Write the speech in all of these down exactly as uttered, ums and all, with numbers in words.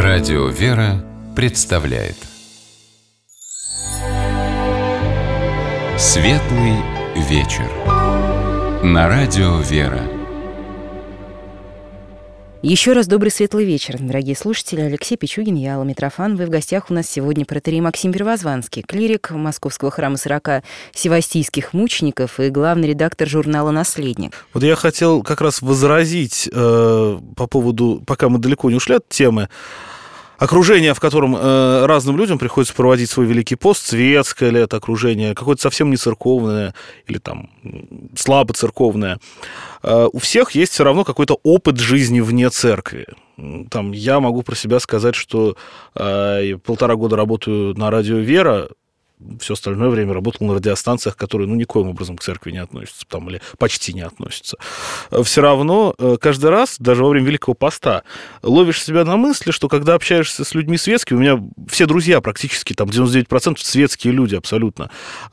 Радио «Вера» представляет Светлый вечер на Радио «Вера». Еще раз добрый светлый вечер, дорогие слушатели. Алексей Пичугин, я, Алла Митрофанова. И в гостях у нас сегодня протоиерей Максим Первозванский, клирик Московского храма сорока севастийских мучеников и главный редактор журнала «Наследник». Вот я хотел как раз возразить э, по поводу, пока мы далеко не ушли от темы, окружение, в котором э, разным людям приходится проводить свой Великий пост, светское ли это окружение, какое-то совсем не церковное или там слабо церковное. Э, у всех есть все равно какой-то опыт жизни вне церкви. Там, я могу про себя сказать, что э, полтора года работаю на радио «Вера», все остальное время работал на радиостанциях, которые, ну, никоим образом к церкви не относятся, там, или почти не относятся. Все равно каждый раз, даже во время Великого поста, ловишь себя на мысли, что когда общаешься с людьми светскими, у меня все друзья практически, там, девяносто девять процентов светские люди абсолютно,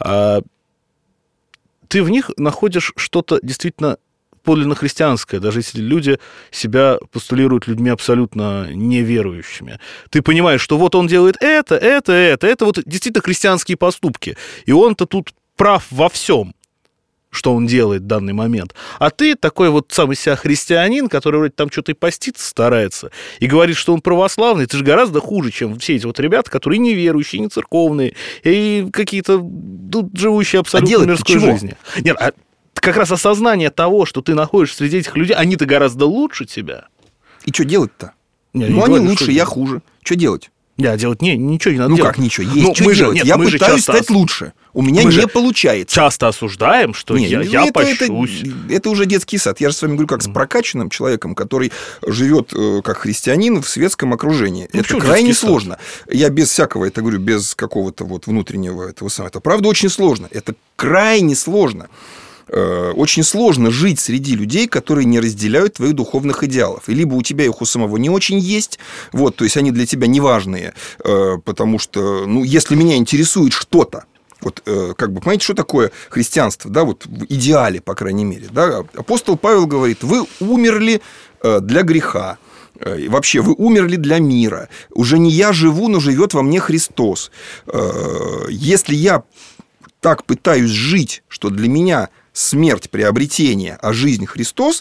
ты в них находишь что-то действительно подлинно христианское, даже если люди себя постулируют людьми абсолютно неверующими. Ты понимаешь, что вот он делает это, это, это, это вот действительно христианские поступки. И он-то тут прав во всем, что он делает в данный момент. А ты такой вот сам из себя христианин, который вроде там что-то и поститься старается, и говорит, что он православный, ты же гораздо хуже, чем все эти вот ребята, которые неверующие, не церковные, и какие-то тут живущие абсолютно а мирской жизнью. Нет, а как раз осознание того, что ты находишься среди этих людей, они-то гораздо лучше тебя. И что делать-то? Не, ну, они говорю, лучше, я хуже. Что делать? Да, делать не, ничего не надо ну, делать. Ну, как ничего? Есть ну, что мы делать. Же, нет, я мы пытаюсь часто... стать лучше. У меня мы не получается. Часто осуждаем, что не, я, ну, я это, пощусь. Это, это уже детский сад. Я же с вами говорю, как с прокачанным человеком, который живет э, как христианин в светском окружении. Ну, это крайне сложно. Сад? Я без всякого, это говорю, без какого-то вот внутреннего этого самого. Это правда очень сложно. Это крайне сложно. Очень сложно жить среди людей, которые не разделяют твоих духовных идеалов. И либо у тебя их у самого не очень есть, вот, то есть они для тебя неважные, потому что, ну, если меня интересует что-то, вот, как бы, понимаете, что такое христианство, да, вот в идеале, по крайней мере, да, апостол Павел говорит, вы умерли для греха. И вообще, вы умерли для мира. Уже не я живу, но живет во мне Христос. Если я так пытаюсь жить, что для меня смерть приобретение, а жизнь Христос,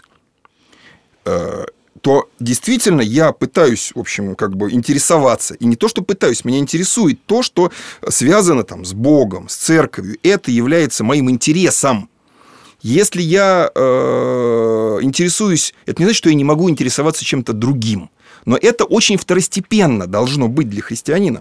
то действительно я пытаюсь, в общем, как бы интересоваться. И не то, что пытаюсь, меня интересует то, что связано там с Богом, с церковью. Это является моим интересом. Если я э, интересуюсь, это не значит, что я не могу интересоваться чем-то другим. Но это очень второстепенно должно быть для христианина.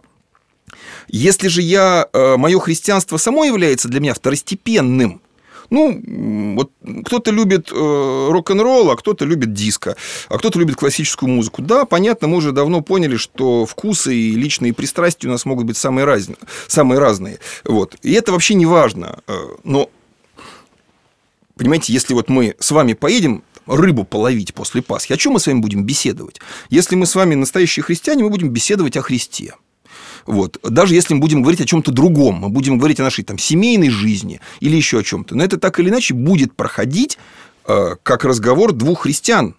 Если же я, э, мое христианство само является для меня второстепенным, ну, вот кто-то любит э, рок-н-ролл, а кто-то любит диско, а кто-то любит классическую музыку. Да, понятно, мы уже давно поняли, что вкусы и личные пристрастия у нас могут быть самые, раз... самые разные. Вот. И это вообще не важно. Но, понимаете, если вот мы с вами поедем рыбу половить после Пасхи, о чем мы с вами будем беседовать? Если мы с вами настоящие христиане, мы будем беседовать о Христе. Вот. Даже если мы будем говорить о чем-то другом, мы будем говорить о нашей там, семейной жизни или еще о чем-то, но это так или иначе будет проходить э, как разговор двух христиан.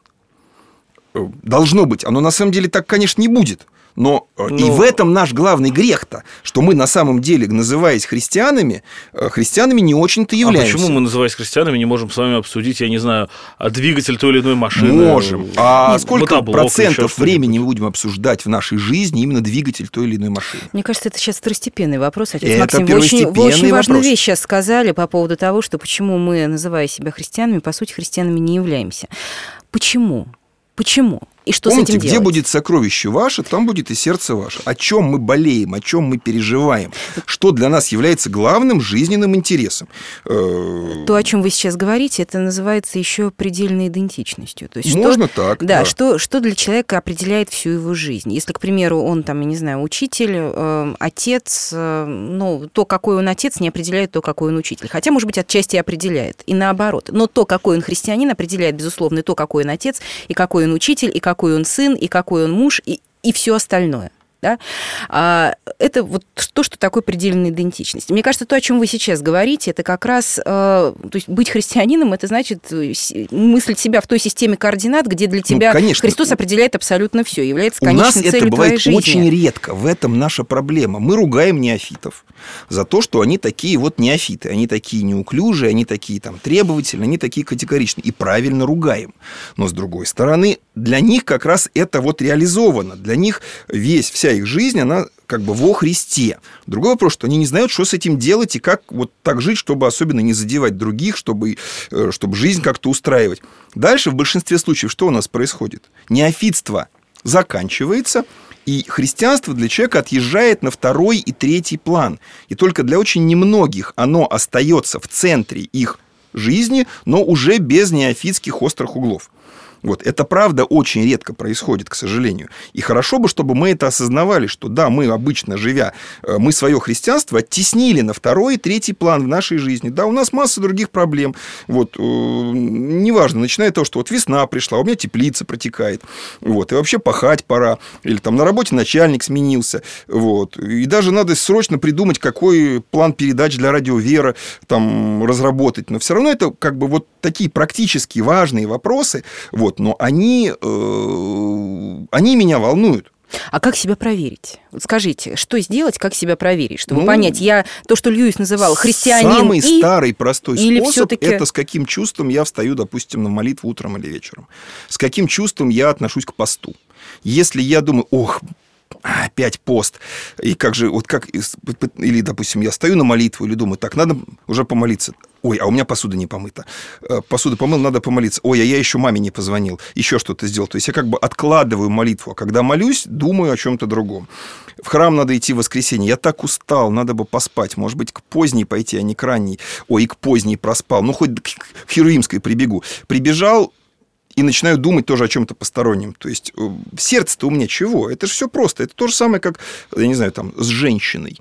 Э, должно быть. Оно на самом деле так, конечно, не будет. Но, но и в этом наш главный грех-то, что мы на самом деле, называясь христианами, христианами не очень-то являемся. А почему мы, называясь христианами, не можем с вами обсудить, я не знаю, двигатель той или иной машины? Можем. А Нет, сколько мотоблок, процентов времени мы будем обсуждать в нашей жизни именно двигатель той или иной машины? Мне кажется, это сейчас второстепенный вопрос. Отец это Максим, вы очень, вы очень важную вопрос. вещь сейчас сказали по поводу того, что почему мы, называя себя христианами, по сути, христианами не являемся. Почему? Почему? И что Помните, с этим делать? Где будет сокровище ваше, там будет и сердце ваше. О чем мы болеем, о чем мы переживаем, что для нас является главным жизненным интересом. То, о чем вы сейчас говорите, это называется еще предельной идентичностью. То есть Можно что, так. Да, да. Что, что для человека определяет всю его жизнь. Если, к примеру, он, там, я не знаю, учитель, э, отец, э, ну, то, какой он отец, не определяет то, какой он учитель. Хотя, может быть, отчасти определяет. И наоборот. Но то, какой он христианин, определяет, безусловно, то, какой он отец, и какой он учитель, и какой он сын, и какой он муж, и, и все остальное. Да? А, это вот то, что такое предельная идентичность. Мне кажется, то, о чем вы сейчас говорите, это как раз... То есть быть христианином, это значит мыслить себя в той системе координат, где для тебя ну, Христос определяет абсолютно все, является конечной целью твоей жизни. У нас это бывает очень редко. В этом наша проблема. Мы ругаем неофитов за то, что они такие вот неофиты. Они такие неуклюжие, они такие там требовательные, они такие категоричные. И правильно ругаем. Но, с другой стороны, для них как раз это вот реализовано. Для них весь, вся их жизнь, она как бы во Христе. Другой вопрос, что они не знают, что с этим делать и как вот так жить, чтобы особенно не задевать других, чтобы, чтобы жизнь как-то устраивать. Дальше в большинстве случаев что у нас происходит? Неофитство заканчивается, и христианство для человека отъезжает на второй и третий план. И только для очень немногих оно остается в центре их жизни, но уже без неофитских острых углов. Вот. Это, правда, очень редко происходит, к сожалению. И хорошо бы, чтобы мы это осознавали, что да, мы обычно, живя, мы свое христианство оттеснили на второй и третий план в нашей жизни. Да, у нас масса других проблем. Вот. Неважно, начиная от того, что вот весна пришла, у меня теплица протекает. Вот. И вообще пахать пора. Или там на работе начальник сменился. Вот. И даже надо срочно придумать, какой план передач для радио «Вера» там, разработать. Но все равно это как бы вот такие практически важные вопросы. Вот. Но они, э, они меня волнуют. А как себя проверить? Вот скажите, что сделать, как себя проверить, чтобы ну, понять, я то, что Льюис называл христианин, самый и... старый простой или способ все-таки... это с каким чувством я встаю, допустим, на молитву утром или вечером, с каким чувством я отношусь к посту. Если я думаю, ох, опять пост, и как же, вот как, или, допустим, я стою на молитву, или думаю, так, надо уже помолиться. Ой, а у меня посуда не помыта. Посуду помыл, надо помолиться. Ой, а я еще маме не позвонил. Еще что-то сделал. То есть я как бы откладываю молитву. А когда молюсь, думаю о чем-то другом. В храм надо идти в воскресенье. Я так устал, надо бы поспать. Может быть, к поздней пойти, а не к ранней. Ой, и к поздней проспал. Ну, хоть к Херувимской прибегу. Прибежал, и начинаю думать тоже о чем-то постороннем. То есть в сердце-то у меня чего? Это же все просто. Это то же самое, как, я не знаю, там, с женщиной.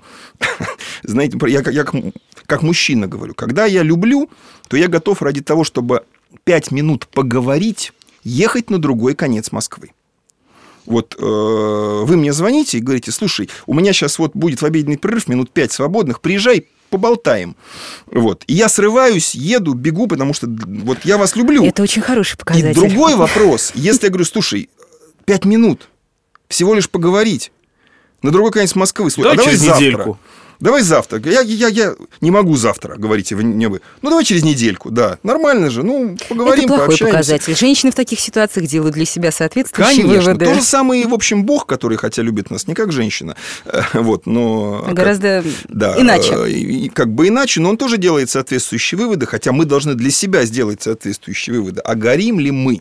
Знаете, я, я как, как мужчина говорю. Когда я люблю, то я готов ради того, чтобы пять минут поговорить, ехать на другой конец Москвы. Вот э, вы мне звоните и говорите, слушай, у меня сейчас вот будет в обеденный перерыв минут пять свободных, приезжай, поболтаем. Вот. И я срываюсь, еду, бегу, потому что вот я вас люблю. Это очень хороший показатель. И другой вопрос, если я говорю, слушай, пять минут, всего лишь поговорить, на другой конец Москвы, да, а давай завтра. Недельку. Давай завтра. Я, я, я не могу завтра, говорите вы не вы. Ну, давай через недельку, да. Нормально же, ну, поговорим, это плохой пообщаемся. Показатель. Женщины в таких ситуациях делают для себя соответствующие Конечно. выводы. То же самое, в общем, Бог, который, хотя любит нас не как женщина, вот, но... Гораздо как, да, иначе. И, как бы иначе, но он тоже делает соответствующие выводы, хотя мы должны для себя сделать соответствующие выводы. А горим ли мы?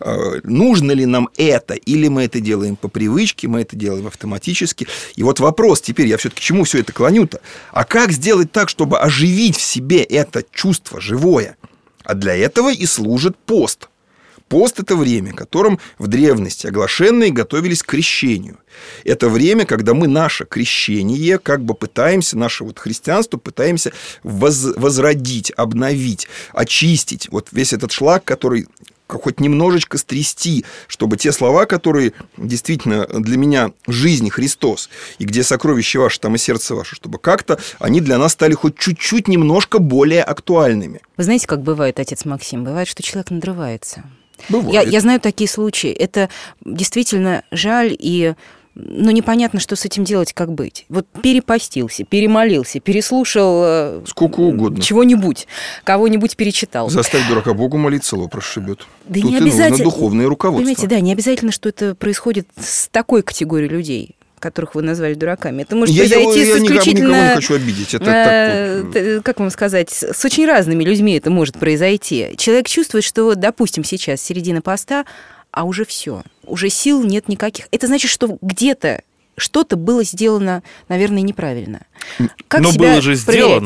Нужно ли нам это? Или мы это делаем по привычке, мы это делаем автоматически? И вот вопрос теперь, я все-таки к чему все это клоню-то? А как сделать так, чтобы оживить в себе это чувство живое? А для этого и служит пост. Пост – это время, которым в древности оглашенные готовились к крещению. Это время, когда мы наше крещение как бы пытаемся, наше вот христианство пытаемся воз, возродить, обновить, очистить. Вот весь этот шлак, который... хоть немножечко стрясти, чтобы те слова, которые действительно для меня жизнь Христос, и где сокровище ваше, там и сердце ваше, чтобы как-то они для нас стали хоть чуть-чуть немножко более актуальными. Вы знаете, как бывает, отец Максим? Бывает, что человек надрывается. Бывает. Я, я знаю такие случаи. Это действительно жаль, и... но непонятно, что с этим делать, как быть. Вот перепостился, перемолился, переслушал... Сколько угодно. Чего-нибудь, кого-нибудь перечитал. Заставь дурака Богу молиться, лоб расшибет. Да Тут не и обязательно... нужно духовное руководство. Понимаете, да, не обязательно, что это происходит с такой категорией людей, которых вы назвали дураками. Это может я, произойти я, я с исключительно... никого не хочу обидеть. Это э, так... Как вам сказать? С очень разными людьми это может произойти. Человек чувствует, что, допустим, сейчас середина поста, а уже все, уже сил нет никаких. Это значит, что где-то что-то было сделано, наверное, неправильно. Как Но себя было же проверять? сделано.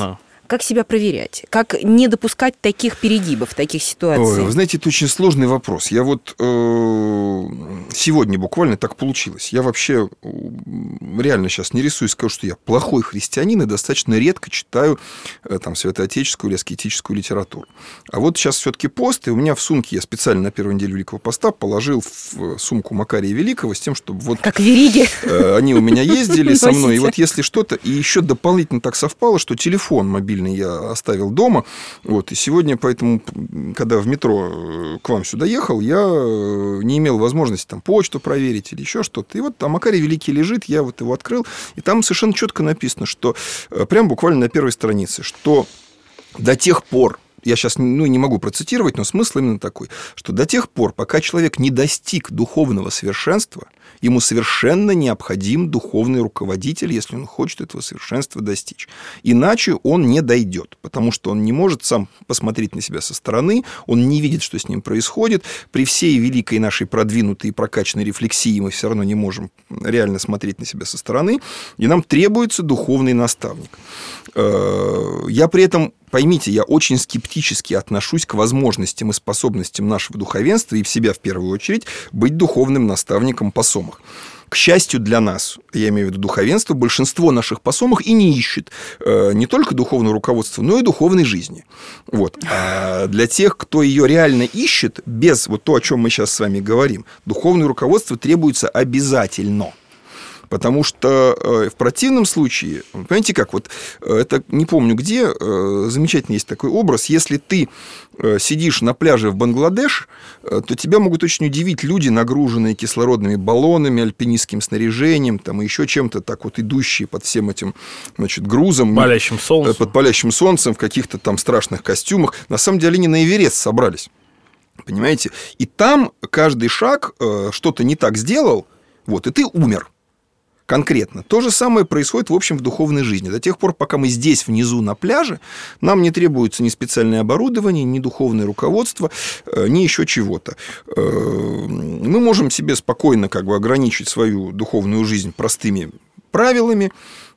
как себя проверять? Как не допускать таких перегибов, таких ситуаций? Ой, вы знаете, это очень сложный вопрос. Я вот э, сегодня буквально так получилось. Я вообще реально сейчас не рисуюсь, скажу, что я плохой христианин и достаточно редко читаю э, там, святоотеческую или аскетическую литературу. А вот сейчас все-таки пост, и у меня в сумке, я специально на первую неделю Великого Поста положил в сумку Макария Великого с тем, чтобы вот... Как вериги. Э, они у меня ездили со мной, и вот если что-то... И еще дополнительно так совпало, что телефон мобильный я оставил дома. Вот, и сегодня, поэтому, когда в метро к вам сюда ехал, я не имел возможности там почту проверить или еще что-то. И вот там Макарий Великий лежит, я вот его открыл, и там совершенно четко написано, что прям буквально на первой странице, что до тех пор, я сейчас ну, не могу процитировать, но смысл именно такой, что до тех пор, пока человек не достиг духовного совершенства, ему совершенно необходим духовный руководитель, если он хочет этого совершенства достичь. Иначе он не дойдет, потому что он не может сам посмотреть на себя со стороны, он не видит, что с ним происходит. При всей великой нашей продвинутой и прокачанной рефлексии мы все равно не можем реально смотреть на себя со стороны, и нам требуется духовный наставник. Я при этом... Поймите, я очень скептически отношусь к возможностям и способностям нашего духовенства и в себя в первую очередь быть духовным наставником посомах. К счастью для нас, я имею в виду духовенство, большинство наших посомах и не ищет э, не только духовного руководства, но и духовной жизни. Вот. А для тех, кто ее реально ищет, без вот то, о чем мы сейчас с вами говорим, духовное руководство требуется обязательно. Потому что э, в противном случае, понимаете как, вот э, это не помню где, э, замечательный есть такой образ, если ты э, сидишь на пляже в Бангладеш, э, то тебя могут очень удивить люди, нагруженные кислородными баллонами, альпинистским снаряжением, там, и еще чем-то так вот идущие под всем этим, значит, грузом. Палящим солнцем. Э, под палящим солнцем, в каких-то там страшных костюмах. На самом деле они на Эверест собрались, понимаете? И там каждый шаг э, что-то не так сделал, вот, и ты умер. Конкретно. То же самое происходит, в общем, в духовной жизни. До тех пор, пока мы здесь, внизу, на пляже, нам не требуется ни специальное оборудование, ни духовное руководство, ни еще чего-то. Мы можем себе спокойно как бы ограничить свою духовную жизнь простыми правилами,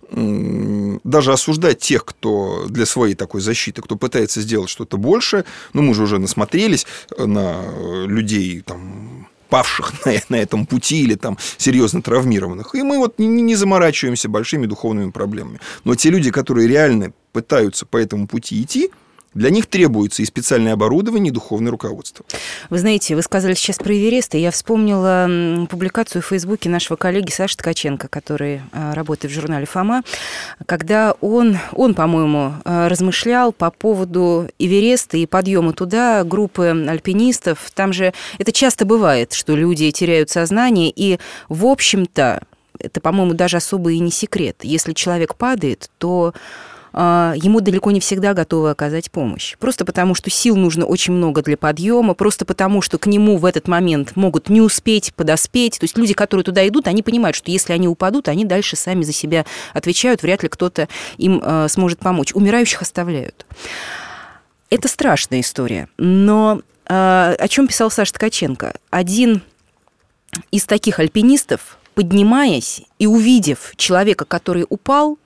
даже осуждать тех, кто для своей такой защиты, кто пытается сделать что-то большее. Ну, мы же уже насмотрелись на людей, там, павших на, на этом пути или там серьезно травмированных. И мы вот не, не заморачиваемся большими духовными проблемами. Но те люди, которые реально пытаются по этому пути идти, для них требуется и специальное оборудование, и духовное руководство. Вы знаете, вы сказали сейчас про Эверест, и я вспомнила публикацию в Фейсбуке нашего коллеги Саши Ткаченко, который работает в журнале «Фома», когда он, он, по-моему, размышлял по поводу Эвереста и подъема туда группы альпинистов. Там же это часто бывает, что люди теряют сознание, и, в общем-то, это, по-моему, даже особо и не секрет. Если человек падает, то ему далеко не всегда готовы оказать помощь. Просто потому, что сил нужно очень много для подъема, просто потому, что к нему в этот момент могут не успеть подоспеть. То есть люди, которые туда идут, они понимают, что если они упадут, они дальше сами за себя отвечают, вряд ли кто-то им э, сможет помочь. Умирающих оставляют. Это страшная история. Но э, о чем писал Саша Ткаченко? Один из таких альпинистов, поднимаясь и увидев человека, который упал,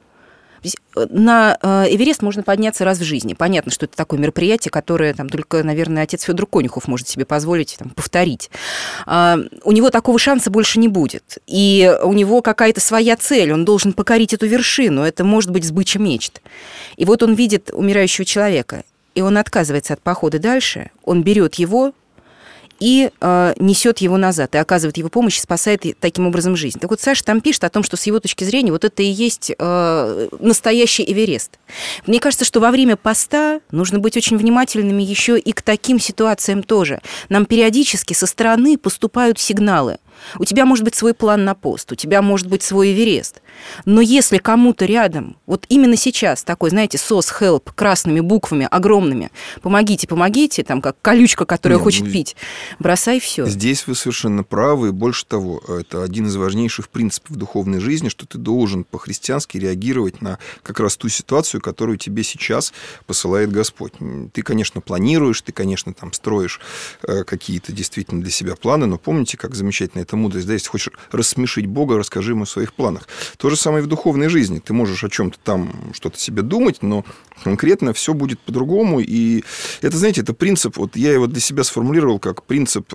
на Эверест можно подняться раз в жизни. Понятно, что это такое мероприятие, которое там, только, наверное, отец Федор Конюхов может себе позволить там, повторить. У него такого шанса больше не будет. И у него какая-то своя цель. Он должен покорить эту вершину. Это может быть сбыча мечт. И вот он видит умирающего человека, и он отказывается от похода дальше. Он берет его и э, несет его назад, и оказывает его помощь, и спасает таким образом жизнь. Так вот, Саша там пишет о том, что с его точки зрения вот это и есть э, настоящий Эверест. Мне кажется, что во время поста нужно быть очень внимательными еще и к таким ситуациям тоже. Нам периодически со стороны поступают сигналы. У тебя может быть свой план на пост, у тебя может быть свой Эверест. Но если кому-то рядом, вот именно сейчас такой, знаете, сос, help, красными буквами, огромными, помогите, помогите, там как колючка, которая Нет, хочет ну, пить, бросай все. Здесь вы совершенно правы. Больше того, это один из важнейших принципов духовной жизни, что ты должен по-христиански реагировать на как раз ту ситуацию, которую тебе сейчас посылает Господь. Ты, конечно, планируешь, ты, конечно, там строишь какие-то действительно для себя планы, но помните, как замечательно это мудрость. Да, если хочешь рассмешить Бога, расскажи ему о своих планах. То же самое и в духовной жизни. Ты можешь о чем-то там что-то себе думать, но конкретно все будет по-другому. И это, знаете, это принцип, вот я его для себя сформулировал как принцип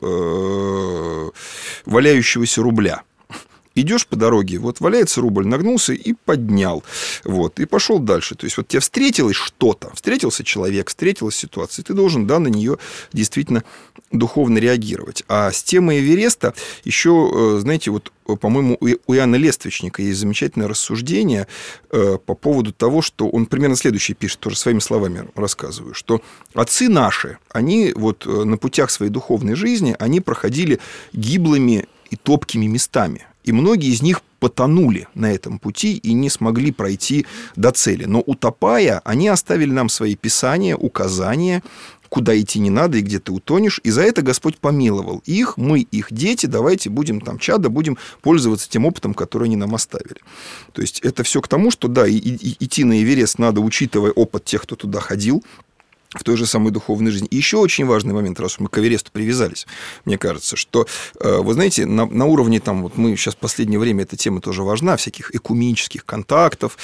э, валяющегося рубля. Идешь по дороге, вот валяется рубль, нагнулся и поднял, вот, и пошел дальше. То есть вот тебе встретилось что-то, встретился человек, встретилась ситуация, и ты должен, да, на нее действительно духовно реагировать. А с темой Эвереста еще, знаете, вот, по-моему, у Иоанна Лествичника есть замечательное рассуждение по поводу того, что он примерно следующее пишет, тоже своими словами рассказываю, что отцы наши, они вот на путях своей духовной жизни, они проходили гиблыми и топкими местами. И многие из них потонули на этом пути и не смогли пройти до цели. Но утопая, они оставили нам свои писания, указания, куда идти не надо и где ты утонешь. И за это Господь помиловал их, мы их дети, давайте будем там чадо, будем пользоваться тем опытом, который они нам оставили. То есть это все к тому, что да, и, и, идти на Эверест надо, учитывая опыт тех, кто туда ходил, в той же самой духовной жизни. И еще очень важный момент, раз мы к Эвересту привязались, мне кажется, что, вы знаете, на, на уровне, там, вот мы сейчас в последнее время, эта тема тоже важна, всяких экуменических контактов,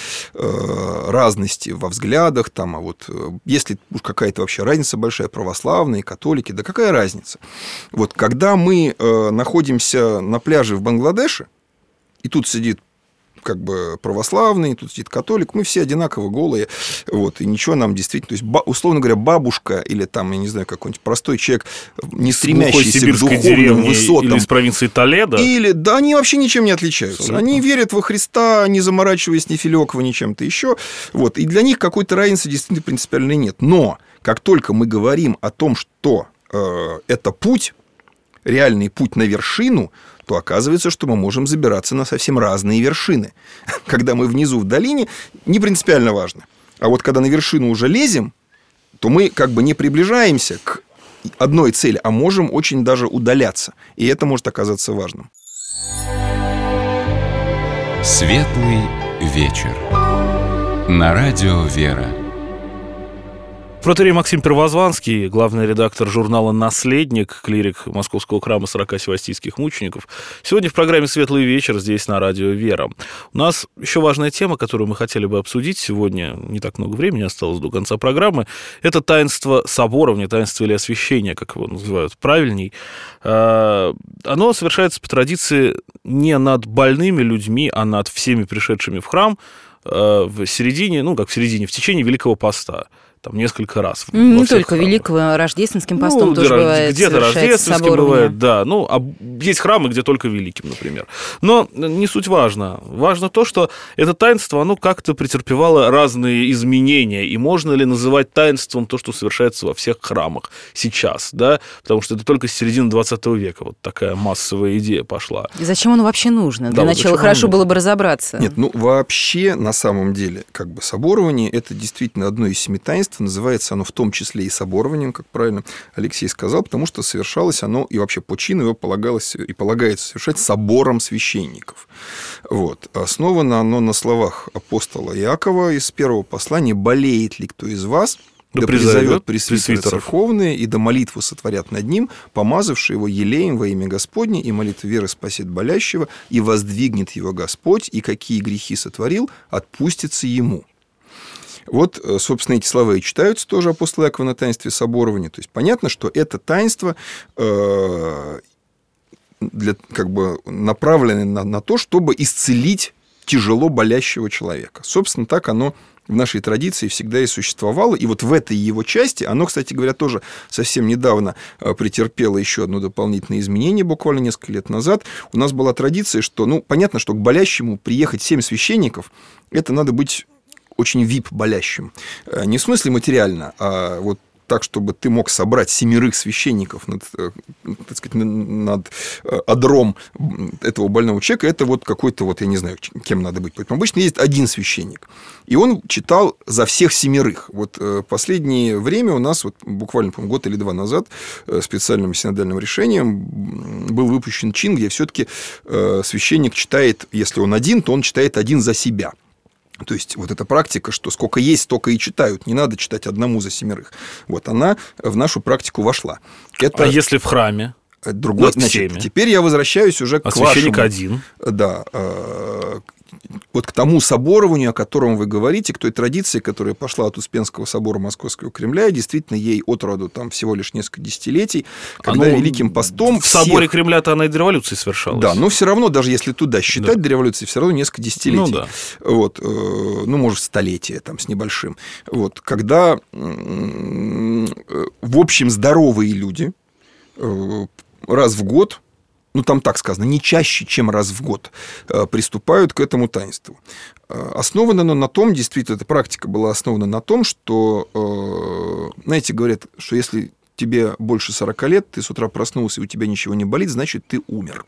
разности во взглядах, там, а вот если уж какая-то вообще разница большая, православные, католики, да какая разница? Вот когда мы находимся на пляже в Бангладеше, и тут сидит как бы православный, тут сидит католик, мы все одинаково голые, вот, и ничего нам действительно, то есть, условно говоря, бабушка или там, я не знаю, какой-нибудь простой человек, не стремящийся к духовным высотам. Или из провинции Толедо. Или, да, они вообще ничем не отличаются. Абсолютно. Они верят во Христа, не заморачиваясь ни Филёкова, ни чем-то еще, вот, и для них какой-то разницы действительно принципиальной нет. Но как только мы говорим о том, что э, это путь, реальный путь на вершину, то оказывается, что мы можем забираться на совсем разные вершины. Когда мы внизу в долине, не принципиально важно. А вот когда на вершину уже лезем, то мы как бы не приближаемся к одной цели, а можем очень даже удаляться. И это может оказаться важным. Светлый вечер. На радио «Вера». Протоиерей Максим Первозванский, главный редактор журнала «Наследник», клирик Московского храма сорока севастийских мучеников. Сегодня в программе «Светлый вечер» здесь на радио «Вера». У нас еще важная тема, которую мы хотели бы обсудить сегодня. Не так много времени осталось до конца программы. Это таинство соборования, таинство или освящения, как его называют правильней. Оно совершается по традиции не над больными людьми, а над всеми пришедшими в храм в середине, ну, как в середине, в течение Великого Поста. Там несколько раз. Не только храмах. Великого, рождественским постом ну, тоже бывает. Где-то рождественским бывает, да. Ну, а есть храмы, где только великим, например. Но не суть важно. Важно то, что это таинство, оно как-то претерпевало разные изменения. И можно ли называть таинством то, что совершается во всех храмах сейчас, да? Потому что это только с середины двадцатого века вот такая массовая идея пошла. И зачем оно вообще нужно? Для да, начала вот хорошо было бы разобраться. Нет, ну, вообще, на самом деле, как бы соборование – это действительно одно из семи таинств. Называется оно в том числе и соборованием, как правильно Алексей сказал, потому что совершалось оно, и вообще по чину его полагалось и полагается совершать собором священников. Вот. Основано оно на словах апостола Иакова из первого послания: «Болеет ли кто из вас, да, да призовет пресвитеры церковные, и да молитву сотворят над ним, помазавшие его елеем во имя Господне, и молитва веры спасет болящего, и воздвигнет его Господь, и какие грехи сотворил, отпустится ему». Вот, собственно, эти слова и читаются тоже апостола Иакова на таинстве соборования. То есть понятно, что это таинство э, для, как бы направлено на, на то, чтобы исцелить тяжело болящего человека. Собственно, так оно в нашей традиции всегда и существовало. И вот в этой его части оно, кстати говоря, тоже совсем недавно претерпело еще одно дополнительное изменение, буквально несколько лет назад. У нас была традиция, что, ну, понятно, что к болящему приехать семь священников, это надо быть очень вип-болящим. Не в смысле материально, а вот так, чтобы ты мог собрать семерых священников над, так сказать, над одром этого больного человека, это вот какой-то, вот я не знаю, кем надо быть. Поэтому обычно есть один священник, и он читал за всех семерых. Вот последнее время у нас, вот буквально, по-моему, год или два назад, специальным синодальным решением был выпущен чин, где все-таки священник читает, если он один, то он читает один за себя. То есть, вот эта практика, что сколько есть, столько и читают, не надо читать одному за семерых. Вот она в нашу практику вошла. Это... А если в храме? Другой, значит, теперь я возвращаюсь уже а к вашему... священник один. Да, вот к тому соборованию, о котором вы говорите, к той традиции, которая пошла от Успенского собора Московского Кремля, и действительно ей от роду там всего лишь несколько десятилетий, когда оно Великим постом... В всех... соборе Кремля-то она и до революции совершалась. Да, но все равно, даже если туда считать, да. до революции, все равно несколько десятилетий. Ну, да. Вот, ну, может, столетие там с небольшим. Вот, когда, в общем, здоровые люди раз в год, ну, там так сказано, не чаще, чем раз в год, приступают к этому таинству. Основано оно на том, действительно, эта практика была основана на том, что, знаете, говорят, что если тебе больше сорока лет, ты с утра проснулся, и у тебя ничего не болит, значит, ты умер.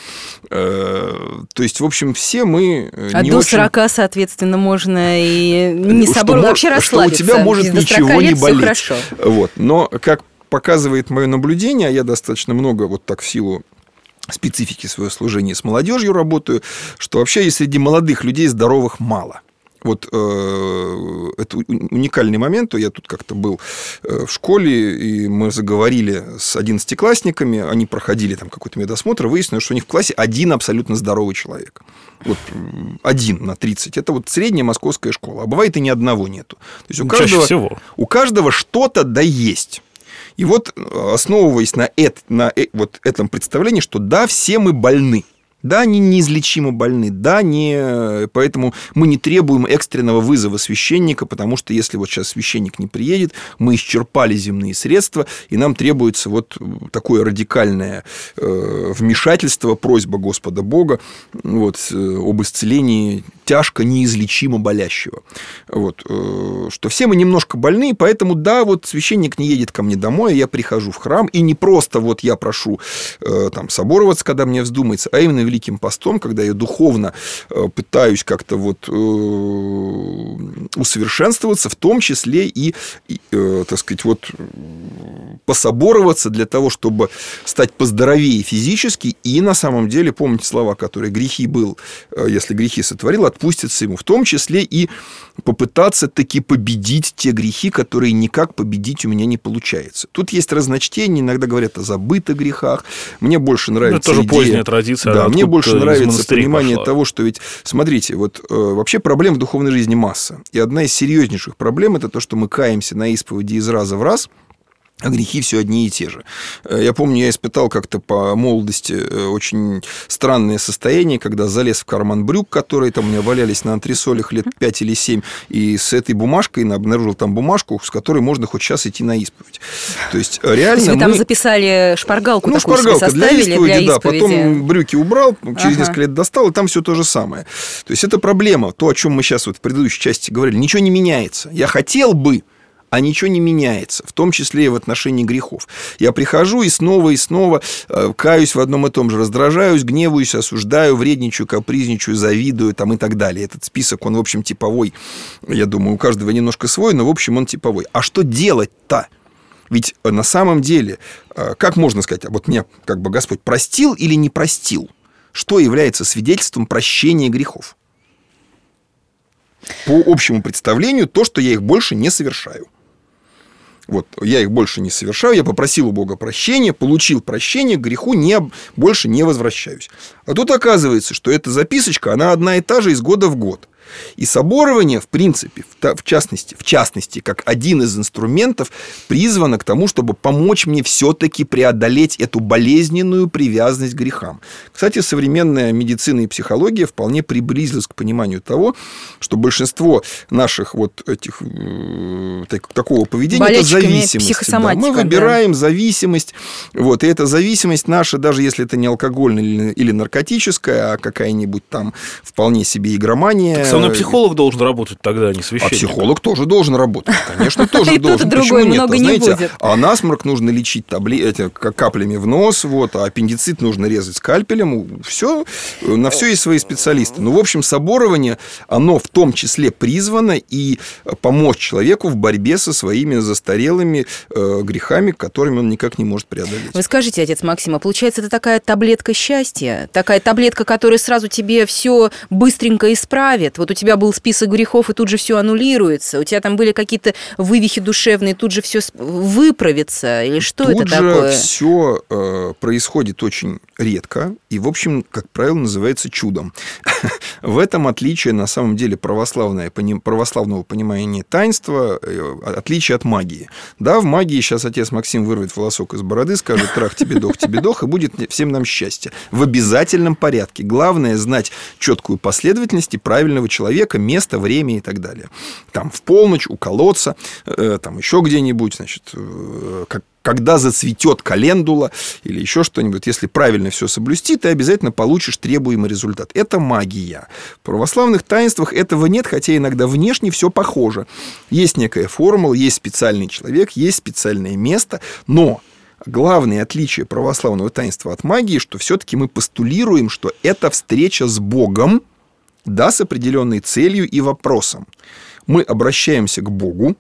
То есть, в общем, все мы... А не до очень... сорока, соответственно, можно и не собор, что, вообще расслабиться. Что у тебя может ничего не болеть. Вот. Но, как показывает мое наблюдение, а я достаточно много вот так в силу специфики своего служения с молодежью работаю, что вообще и среди молодых людей здоровых мало. Вот э, это уникальный момент. Я тут как-то был в школе, и мы заговорили с одиннадцатиклассниками, они проходили там какой-то медосмотр, выяснилось, что у них в классе один абсолютно здоровый человек. Вот один на тридцать. Это вот средняя московская школа. А бывает и ни одного нету. То есть у каждого, чаще всего. У каждого что-то да есть. И вот, основываясь на, это, на вот этом представлении, что да, все мы больны. Да, они неизлечимо больны, да, не... поэтому мы не требуем экстренного вызова священника, потому что если вот сейчас священник не приедет, мы исчерпали земные средства, и нам требуется вот такое радикальное вмешательство, просьба Господа Бога вот, об исцелении тяжко неизлечимо болящего. Вот, что все мы немножко больны, поэтому да, вот священник не едет ко мне домой, я прихожу в храм, и не просто вот я прошу там собороваться, когда мне вздумается, а именно Великим постом, когда я духовно пытаюсь как-то вот усовершенствоваться, в том числе и, и так сказать, вот пособороваться для того, чтобы стать поздоровее физически, и на самом деле, помните слова, которые грехи был, если грехи сотворил, отпустится ему, в том числе и попытаться таки победить те грехи, которые никак победить у меня не получается. Тут есть разночтение, иногда говорят о забытых грехах. Мне больше нравится это тоже идея... поздняя традиция. Да, мне больше нравится понимание пошла. того, что ведь, смотрите, вот э, вообще проблем в духовной жизни масса. И одна из серьезнейших проблем – это то, что мы каемся на исповеди из раза в раз, а грехи все одни и те же. Я помню, я испытал как-то по молодости очень странное состояние, когда залез в карман брюк, которые там у меня валялись на антресолях лет пять или семь, и с этой бумажкой обнаружил там бумажку, с которой можно хоть сейчас идти на исповедь. То есть, реально... То есть вы мы... там записали шпаргалку ну, такую шпаргалка себе составили для исповеди, для да, исповеди. Потом брюки убрал, через ага. несколько лет достал, и там все то же самое. То есть, это проблема. То, о чем мы сейчас вот в предыдущей части говорили, ничего не меняется. Я хотел бы, а ничего не меняется, в том числе и в отношении грехов. Я прихожу и снова и снова э, каюсь в одном и том же, раздражаюсь, гневаюсь, осуждаю, вредничаю, капризничаю, завидую там, и так далее. Этот список, он, в общем, типовой. Я думаю, у каждого немножко свой, но, в общем, он типовой. А что делать-то? Ведь на самом деле, э, как можно сказать, вот меня как бы Господь простил или не простил? Что является свидетельством прощения грехов? По общему представлению, то, что я их больше не совершаю. Вот, я их больше не совершаю, я попросил у Бога прощения, получил прощение, к греху не, больше не возвращаюсь. А тут оказывается, что эта записочка, она одна и та же из года в год. И соборование, в принципе, в частности, в частности, как один из инструментов, призвано к тому, чтобы помочь мне все-таки преодолеть эту болезненную привязанность к грехам. Кстати, современная медицина и психология вполне приблизилась к пониманию того, что большинство наших вот этих так, такого поведения – это зависимость. Да, мы выбираем да. зависимость, вот, и эта зависимость наша, даже если это не алкогольная или, или наркотическая, а какая-нибудь там вполне себе игромания. Так, психолог должен работать тогда, а не священник. А психолог тоже должен работать, конечно, тоже должен. Почему нет? Знаете, а насморк нужно лечить каплями в нос, вот, а аппендицит нужно резать скальпелем. Все, на все есть свои специалисты. Ну, в общем, соборование, оно в том числе призвано и помочь человеку в борьбе со своими застарелыми грехами, которыми он никак не может преодолеть. Вы скажите, отец Максим, а получается, это такая таблетка счастья? Такая таблетка, которая сразу тебе все быстренько исправит? Вот у тебя был список грехов, и тут же все аннулируется. У тебя там были какие-то вывихи душевные, тут же все выправится. Или что тут это такое? Тут же все э, происходит очень редко. И, в общем, как правило, называется чудом. В этом отличие, на самом деле, православное, православного понимания таинства, отличие от магии. Да, в магии сейчас отец Максим вырвет волосок из бороды, скажет: трах, тебе дох, тебе дох, и будет всем нам счастье. В обязательном порядке. Главное знать четкую последовательность и правильного человека, место, время и так далее. Там в полночь у колодца, э, там еще где-нибудь, значит, э, как когда зацветет календула или еще что-нибудь, если правильно все соблюсти, ты обязательно получишь требуемый результат. Это магия. В православных таинствах этого нет, хотя иногда внешне все похоже. Есть некая формула, есть специальный человек, есть специальное место, но главное отличие православного таинства от магии, что все-таки мы постулируем, что это встреча с Богом, да, с определенной целью и вопросом. Мы обращаемся к Богу.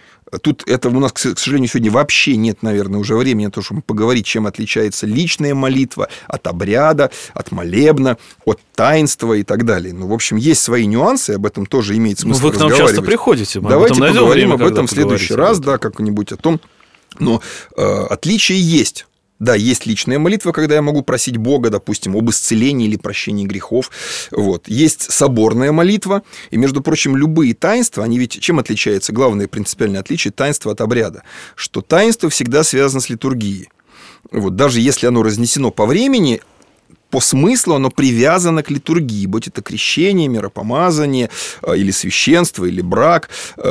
Тут это у нас, к сожалению, сегодня вообще нет, наверное, уже времени на то, чтобы поговорить, чем отличается личная молитва от обряда, от молебна, от таинства и так далее. Ну, в общем, есть свои нюансы, об этом тоже имеет смысл разговаривать. Вы к нам часто приходите. Мы Давайте поговорим время, об этом в следующий раз, да, как-нибудь о том. Но э, отличия есть. Да, есть личная молитва, когда я могу просить Бога, допустим, об исцелении или прощении грехов. Вот. Есть соборная молитва. И, между прочим, любые таинства, они ведь чем отличаются? Главное принципиальное отличие таинства от обряда. Что таинство всегда связано с литургией. Вот. Даже если оно разнесено по времени, по смыслу оно привязано к литургии, будь это крещение, миропомазание, или священство, или брак,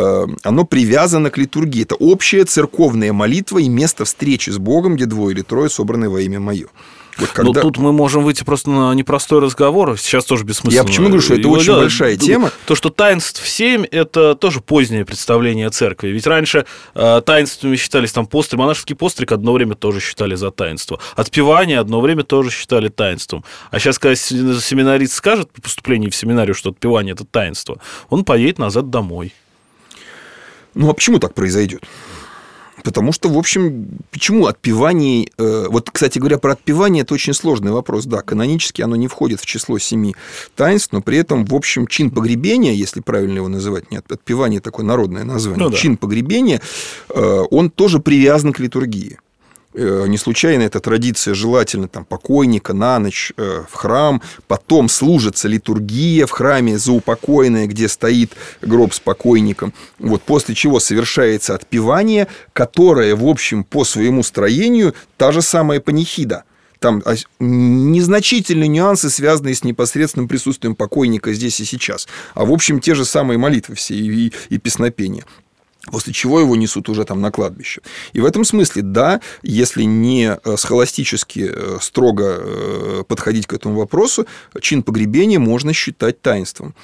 оно привязано к литургии. Это общая церковная молитва и место встречи с Богом, где двое или трое собраны во имя Мое. Вот когда... Но тут мы можем выйти просто на непростой разговор. Сейчас тоже бессмысленно. Я почему говорю, что это очень да, большая тема. То, что таинств семь, это тоже позднее представление церкви. Ведь раньше э, таинствами считались там постриг, монашеский постриг одно время тоже считали за таинство. Отпевание одно время тоже считали таинством. А сейчас, когда семинарист скажет по поступлении в семинарию, что отпевание – это таинство, он поедет назад домой. Ну, а почему так произойдет? Потому что, в общем, почему отпевание... Э, вот, кстати говоря, про отпевание это очень сложный вопрос. Да, канонически оно не входит в число семи таинств, но при этом, в общем, чин погребения, если правильно его называть, нет, отпевание такое народное название, ну, да. Чин погребения, э, он тоже привязан к литургии. Не случайно эта традиция желательно там, покойника на ночь э, в храм, потом служится литургия в храме заупокойная, где стоит гроб с покойником, вот, после чего совершается отпевание, которое, в общем, по своему строению та же самая панихида. Там незначительные нюансы, связанные с непосредственным присутствием покойника здесь и сейчас, а, в общем, те же самые молитвы все и, и, и песнопения. После чего его несут уже там на кладбище. И в этом смысле, да, если не схоластически строго подходить к этому вопросу, чин погребения можно считать таинством.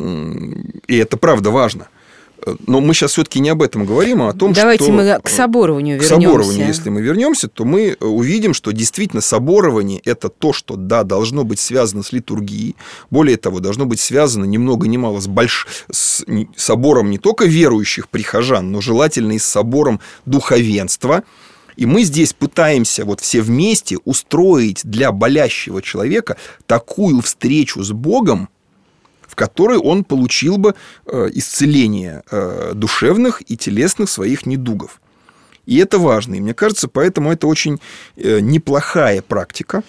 И это правда важно. Но мы сейчас все-таки не об этом говорим, а о том, Давайте что... Давайте мы к соборованию вернемся. К соборованию, если мы вернемся, то мы увидим, что действительно соборование – это то, что, да, должно быть связано с литургией. Более того, должно быть связано ни много ни мало с, больш... с собором не только верующих прихожан, но желательно и с собором духовенства. И мы здесь пытаемся вот все вместе устроить для болящего человека такую встречу с Богом, в которой он получил бы исцеление душевных и телесных своих недугов. И это важно. И мне кажется, поэтому это очень неплохая практика.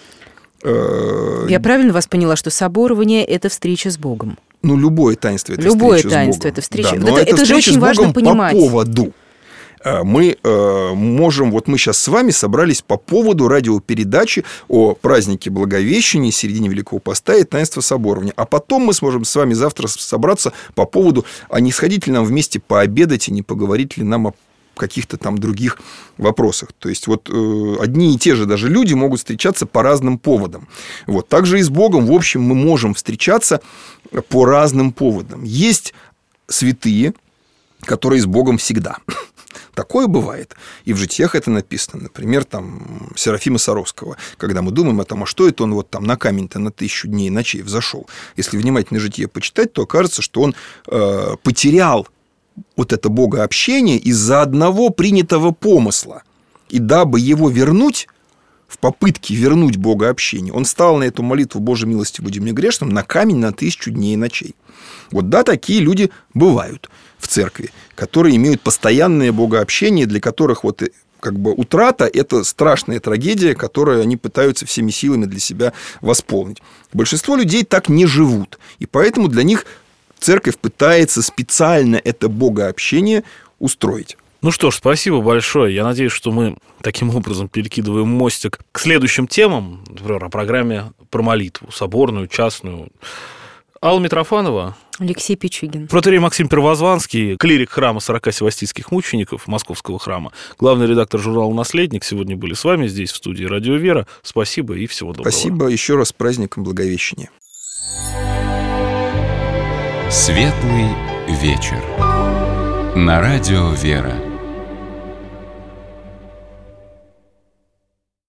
Я правильно вас поняла, что соборование – это встреча с Богом? Ну, любое таинство – это любое встреча таинство с Богом. Это встреча. Да, но это, это, это же очень важно понимать. По поводу. Мы э, можем, вот мы сейчас с вами собрались по поводу радиопередачи о празднике Благовещения, середине Великого Поста и таинства соборования. А потом мы сможем с вами завтра собраться по поводу, а не сходить ли нам вместе пообедать и не поговорить ли нам о каких-то там других вопросах. То есть, вот э, одни и те же даже люди могут встречаться по разным поводам. Вот. Также и с Богом, в общем, мы можем встречаться по разным поводам. Есть святые, которые с Богом всегда. Такое бывает. И в житиях это написано. Например, там, Серафима Саровского. Когда мы думаем о том, а что это он вот там на камень-то на тысячу дней и ночей взошел. Если внимательно житие почитать, то окажется, что он э, потерял вот это богообщение из-за одного принятого помысла. И дабы его вернуть, в попытке вернуть богообщение, он стал на эту молитву «Боже милости, буди мне грешным» на камень на тысячу дней и ночей. Вот да, такие люди бывают в церкви, которые имеют постоянное богообщение, для которых вот как бы утрата – это страшная трагедия, которую они пытаются всеми силами для себя восполнить. Большинство людей так не живут, и поэтому для них церковь пытается специально это богообщение устроить. Ну что ж, спасибо большое. Я надеюсь, что мы таким образом перекидываем мостик к следующим темам, например, о программе про молитву, соборную, частную. Алла Митрофанова, Алексей Пичугин, протоиерей Максим Первозванский, клирик храма сорока севастийских мучеников Московского храма, главный редактор журнала «Наследник» сегодня были с вами здесь, в студии «Радио Вера». Спасибо и всего доброго. Спасибо еще раз, с праздником Благовещения. Светлый вечер. На радио «Вера».